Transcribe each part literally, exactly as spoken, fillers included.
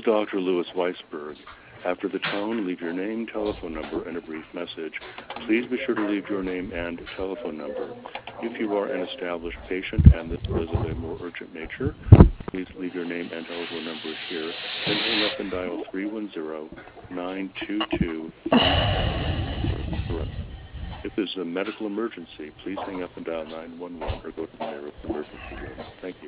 is Doctor Louis Weisberg. After the tone, leave your name, telephone number, and a brief message. Please be sure to leave your name and telephone number. If you are an established patient and this is of a more urgent nature, please leave your name and telephone number here. Then hang up and dial three one zero, nine two two, three zero. If there's a medical emergency, please hang up and dial nine one one or go to the nearest emergency room. Thank you.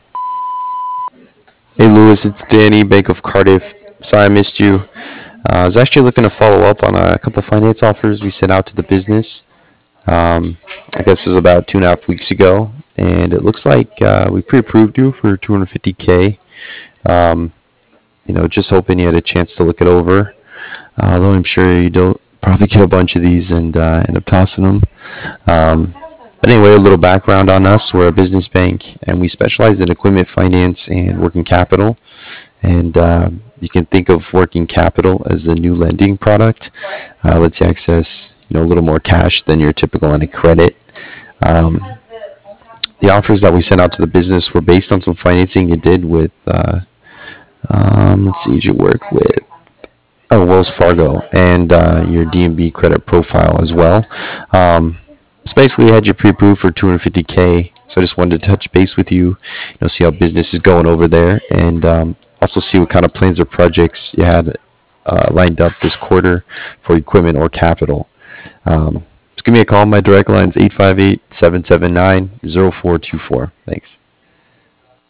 Hey Lewis, it's Danny, Bank of Cardiff. Sorry I missed you. Uh, I was actually looking to follow up on a couple finance offers we sent out to the business. Um, I guess it was about two and a half weeks ago, and it looks like uh, we pre-approved you for two hundred fifty k. Um, you know, just hoping you had a chance to look it over. Uh, although I'm sure you don't probably get a bunch of these and uh, end up tossing them. Um, but anyway, a little background on us. We're a business bank, and we specialize in equipment finance and working capital. And uh, you can think of working capital as the new lending product. Uh, lets you access, you know, a little more cash than your typical line of credit. Um, the offers that we sent out to the business were based on some financing you did with, uh, um, let's see, you work with, oh, Wells Fargo, and uh, your D and B credit profile as well. Um, so basically, we had you pre-approved for two hundred fifty k. So I just wanted to touch base with you, you know, see how business is going over there, and um, also see what kind of plans or projects you had uh, lined up this quarter for equipment or capital. Um, just give me a call. My direct line is eight five eight, seven seven nine, zero four two four. Thanks.